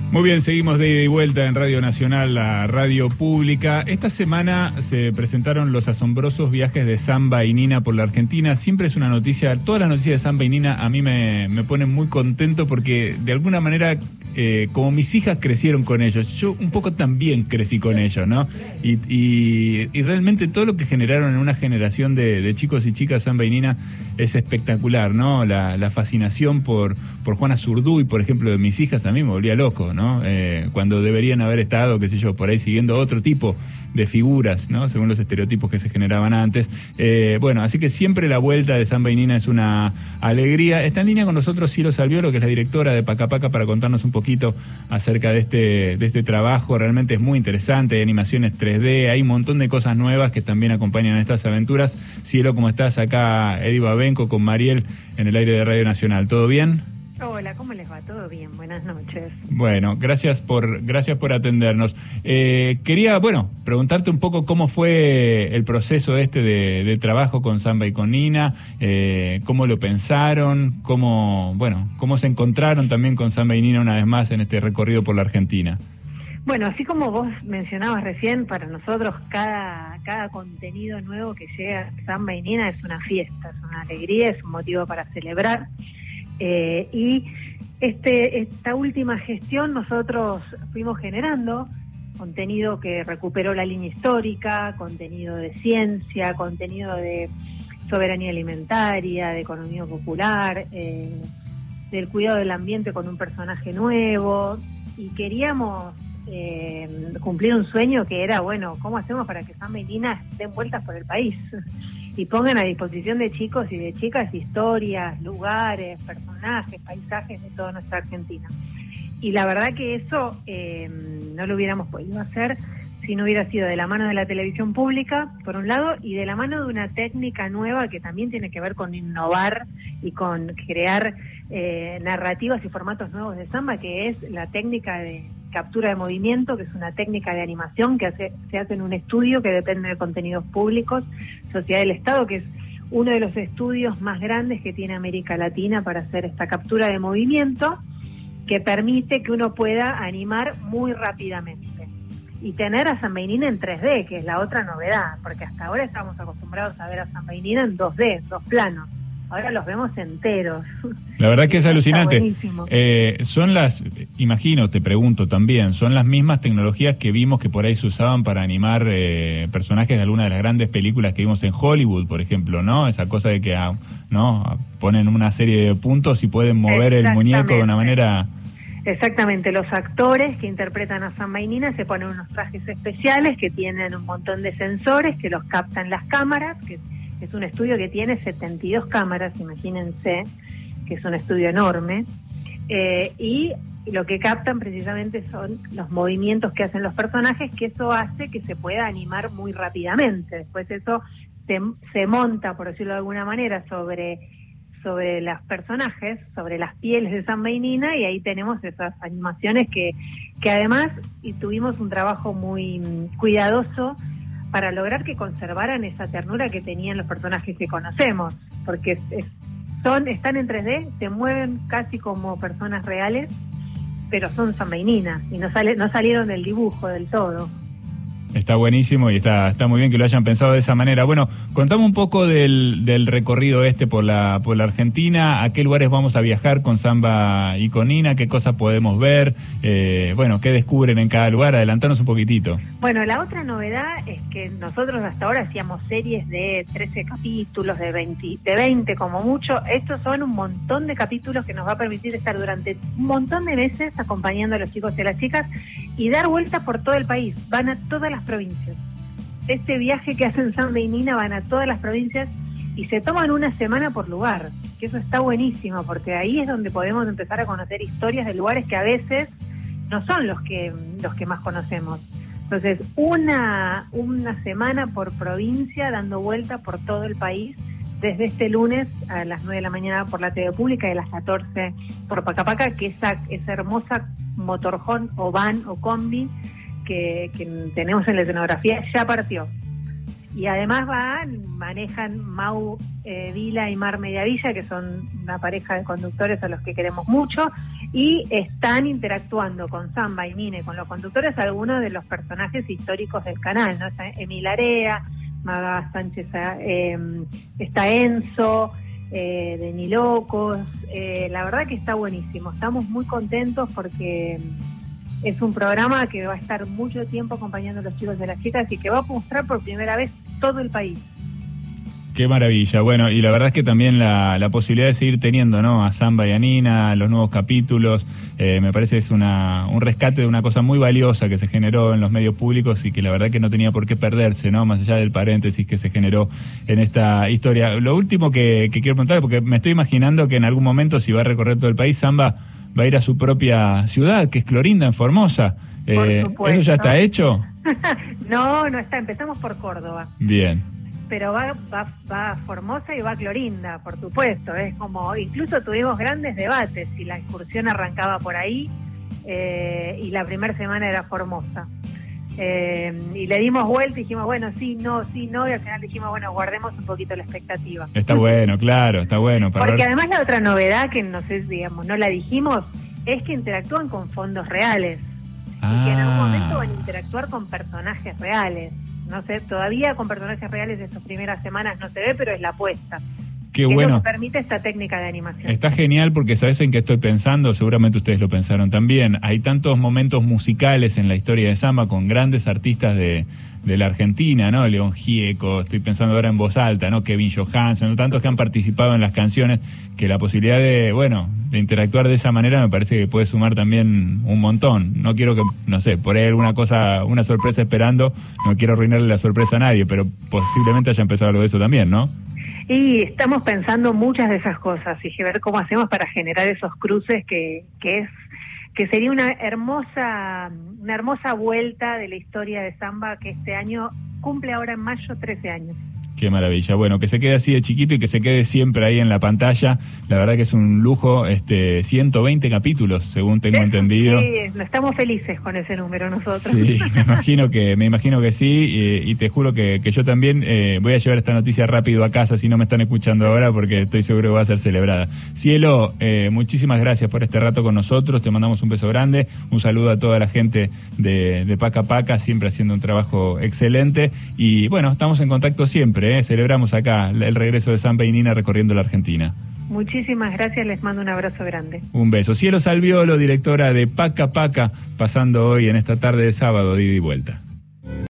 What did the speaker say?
Muy bien, seguimos de ida y vuelta en Radio Nacional, la radio pública. Esta semana se presentaron los asombrosos viajes de Samba y Nina por la Argentina. Siempre es una noticia, todas las noticias de Samba y Nina a mí me ponen muy contento porque de alguna manera, como mis hijas crecieron con ellos, yo un poco también crecí con ellos, ¿no? Y realmente todo lo que generaron en una generación de chicos y chicas, Samba y Nina, es espectacular, ¿no? La fascinación por Juana Zurduy, por ejemplo, de mis hijas, a mí me volvía loco, ¿no? Cuando deberían haber estado, qué sé yo, por ahí siguiendo otro tipo de figuras, ¿no? Según los estereotipos que se generaban antes. Bueno, así que siempre la vuelta de Samba y Nina es una alegría. Está en línea con nosotros Ciro Salviolo, que es la directora de Paca Paca, para contarnos un poquito acerca de este trabajo. Realmente es muy interesante, hay animaciones 3D, hay un montón de cosas nuevas que también acompañan a estas aventuras. Cielo, ¿cómo estás? Acá Eddie Babenco con Mariel en el aire de Radio Nacional. ¿Todo bien? Hola, ¿cómo les va? ¿Todo bien? Buenas noches. Bueno, gracias por atendernos. Quería, preguntarte un poco cómo fue el proceso de trabajo con Samba y con Nina, cómo lo pensaron, cómo se encontraron también con Samba y Nina una vez más en este recorrido por la Argentina. Bueno, así como vos mencionabas recién, para nosotros cada contenido nuevo que llega a Samba y Nina es una fiesta, es una alegría, es un motivo para celebrar. Y esta última gestión nosotros fuimos generando contenido que recuperó la línea histórica, contenido de ciencia, contenido de soberanía alimentaria, de economía popular, del cuidado del ambiente con un personaje nuevo, y queríamos cumplir un sueño que era, ¿cómo hacemos para que Samba y Nina den vueltas por el país? Y pongan a disposición de chicos y de chicas historias, lugares, personajes, paisajes de toda nuestra Argentina. Y la verdad que eso no lo hubiéramos podido hacer si no hubiera sido de la mano de la televisión pública, por un lado, y de la mano de una técnica nueva que también tiene que ver con innovar y con crear narrativas y formatos nuevos de samba, que es la técnica de captura de movimiento, que es una técnica de animación que se hace en un estudio que depende de contenidos públicos, Sociedad del Estado, que es uno de los estudios más grandes que tiene América Latina para hacer esta captura de movimiento, que permite que uno pueda animar muy rápidamente y tener a Samba y Nina en 3D, que es la otra novedad, porque hasta ahora estamos acostumbrados a ver a Samba y Nina en 2D, 2 planos. Ahora los vemos enteros. La verdad que es alucinante. Son te pregunto también, ¿son las mismas tecnologías que vimos que por ahí se usaban para animar personajes de alguna de las grandes películas que vimos en Hollywood, por ejemplo, ¿no? Esa cosa de que ponen una serie de puntos y pueden mover el muñeco de una manera... Exactamente, los actores que interpretan a Samba y Nina se ponen unos trajes especiales que tienen un montón de sensores que los captan las cámaras, que es un estudio que tiene 72 cámaras, imagínense, que es un estudio enorme, y lo que captan precisamente son los movimientos que hacen los personajes, que eso hace que se pueda animar muy rápidamente. Después eso se monta, por decirlo de alguna manera, sobre los personajes, sobre las pieles de Samba y Nina, y ahí tenemos esas animaciones que además tuvimos un trabajo muy cuidadoso para lograr que conservaran esa ternura que tenían los personajes que conocemos, porque están en 3D, se mueven casi como personas reales, pero son Samba y Nina, y no salieron del dibujo del todo. Está buenísimo y está muy bien que lo hayan pensado de esa manera. Bueno, contame un poco del recorrido por la Argentina, a qué lugares vamos a viajar con Samba y con Nina, qué cosas podemos ver, qué descubren en cada lugar, adelantanos un poquitito. Bueno, la otra novedad es que nosotros hasta ahora hacíamos series de 13 capítulos, de 20 como mucho. Estos son un montón de capítulos que nos va a permitir estar durante un montón de meses acompañando a los chicos y a las chicas y dar vueltas por todo el país. Van a todas las provincias. Este viaje que hacen Samba y Nina van a todas las provincias y se toman una semana por lugar, que eso está buenísimo, porque ahí es donde podemos empezar a conocer historias de lugares que a veces no son los que más conocemos. Entonces, una semana por provincia dando vuelta por todo el país, desde este lunes a las 9 de la mañana por la TV Pública y a las 14 por Paca Paca, que esa hermosa motorhome o van o combi que tenemos en la escenografía ya partió. Y además manejan Mau Vila y Mar Mediavilla, que son una pareja de conductores a los que queremos mucho, y están interactuando con Samba y Nina y con los conductores algunos de los personajes históricos del canal, ¿no? Está Emil Area, Maga Sánchez, está Enzo, de Ni Locos. La verdad que está buenísimo, estamos muy contentos porque es un programa que va a estar mucho tiempo acompañando a los chicos y a las chicas y que va a mostrar por primera vez todo el país. Qué maravilla. Bueno, y la verdad es que también la posibilidad de seguir teniendo, ¿no?, a Samba y a Nina, los nuevos capítulos, me parece es un rescate de una cosa muy valiosa que se generó en los medios públicos y que la verdad que no tenía por qué perderse, ¿no?, más allá del paréntesis que se generó en esta historia. Lo último que quiero preguntar, porque me estoy imaginando que en algún momento, si va a recorrer todo el país, Samba va a ir a su propia ciudad, que es Clorinda, en Formosa. ¿Eso ya está hecho? No está. Empezamos por Córdoba. Bien. Pero va a Formosa y va a Clorinda, por supuesto. Es como, incluso tuvimos grandes debates si la excursión arrancaba por ahí y la primera semana era Formosa. Y le dimos vuelta y dijimos, bueno, sí, no, y al final dijimos, bueno, guardemos un poquito la expectativa. Está bueno, claro, está bueno. Porque además la otra novedad que no sé, digamos, no la dijimos, es que interactúan con fondos reales. Y que en algún momento van a interactuar con personajes reales. No sé, todavía con personajes reales estas primeras semanas no se ve, pero es la apuesta. Qué bueno. Es lo que permite esta técnica de animación. Está genial porque ¿sabes en qué estoy pensando? Seguramente ustedes lo pensaron también. Hay tantos momentos musicales en la historia de Samba con grandes artistas de la Argentina, ¿no? León Gieco, estoy pensando ahora en voz alta, ¿no? Kevin Johansen, ¿no? Tantos que han participado en las canciones, que la posibilidad de interactuar de esa manera me parece que puede sumar también un montón. No quiero que, no sé, por ahí alguna cosa, una sorpresa esperando, no quiero arruinarle la sorpresa a nadie, pero posiblemente haya empezado algo de eso también, ¿no? Y estamos pensando muchas de esas cosas y ver cómo hacemos para generar esos cruces que sería una hermosa vuelta de la historia de Samba, que este año cumple ahora en mayo 13 años. Qué maravilla. Bueno, que se quede así de chiquito y que se quede siempre ahí en la pantalla. La verdad que es un lujo, 120 capítulos, según tengo entendido. Sí, estamos felices con ese número nosotros. Sí, me imagino que sí, y te juro que yo también voy a llevar esta noticia rápido a casa si no me están escuchando ahora, porque estoy seguro que va a ser celebrada. Cielo, muchísimas gracias por este rato con nosotros, te mandamos un beso grande, un saludo a toda la gente de Paca Paca, siempre haciendo un trabajo excelente, y bueno, estamos en contacto siempre. Celebramos acá el regreso de Samba y Nina recorriendo la Argentina. Muchísimas gracias, les mando un abrazo grande. Un beso. Cielo Salviolo, directora de Paca Paca, pasando hoy en esta tarde de sábado de ida y vuelta.